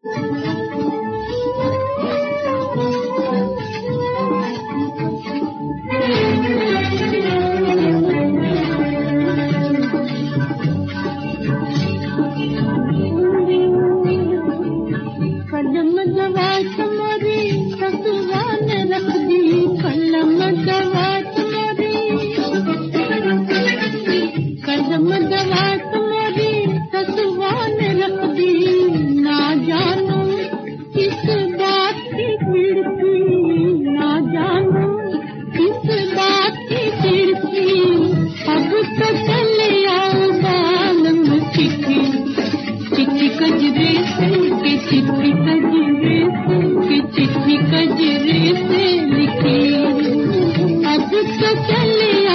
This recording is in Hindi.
कलम दवा तुम्हारी ससुरा ने रख दी, कलम दवा तुम्हारी, कलम दवा तुम्हारी ससुरा ने रख दी। ना जानो किस बात की खिड़की, ना जानो किस बात की खिड़की। अब तो चले आओ बालम चिट्ठी, चिट्ठी कजरे से के चिट्ठी कजरे से के चिट्ठी कजरे से लिखी। अब तो चले